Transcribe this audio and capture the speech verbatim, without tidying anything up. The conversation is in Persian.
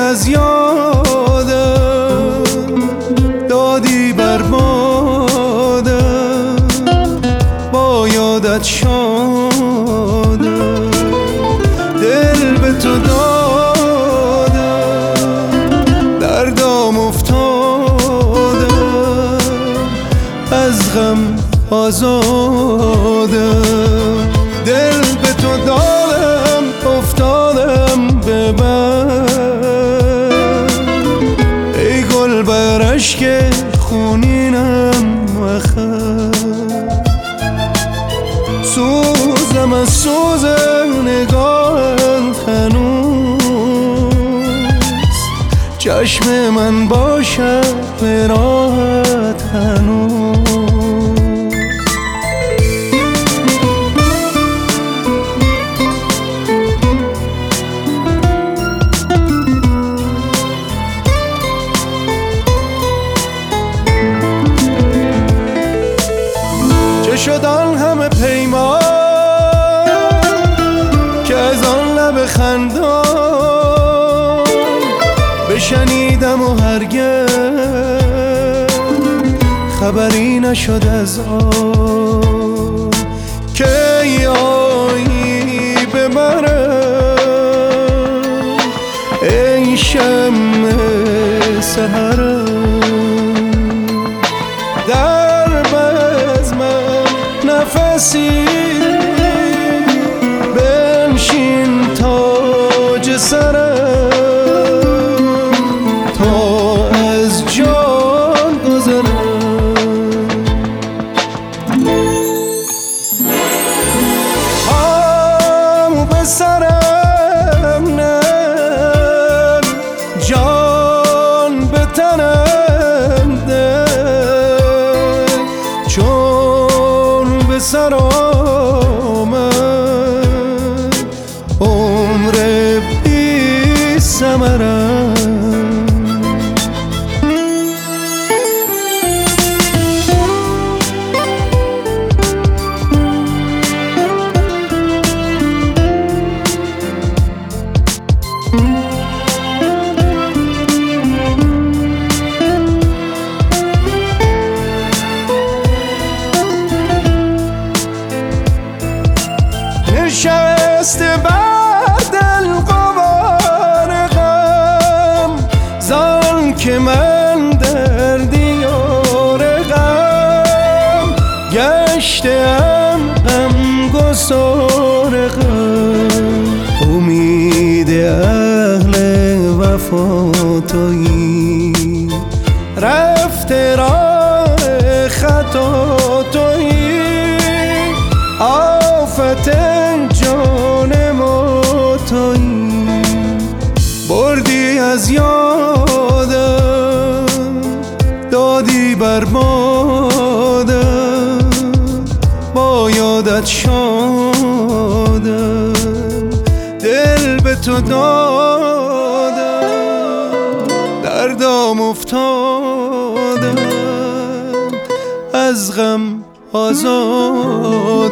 از یادم، دادی بر بادم، با یادت شادم، دل به تو دادم، دردام افتادم، از غم آزادم، دل به تو دادم، افتادم به من، ای گل بر اشک خونینم مخم، سوزم از سوز نگاهت هنوز، چشم من باشد به راهت هنوز. شد آن همه پیمان که از آن لب خندان بشنیدم و هرگز خبری نشد از آن که آیی ببرم، ای شمع سحرم، در بزمم نفسی بنشین تاج سرم تا از جان گذرم، پامو به سرم نه جان به تنم ده، چون به سر آمد عمر بی ثمرم. نشسته بر دل غبار غم، زان که من در دیار غم گشتم غمگسار غم، امید اهل وفا تویی، رفته راه خطا تویی، آفت جان ما تویی، بردی از یادم، دادی بر بادم، با یادت شادم، دل به تو دادم، دردام افتادم، از غم آزادم.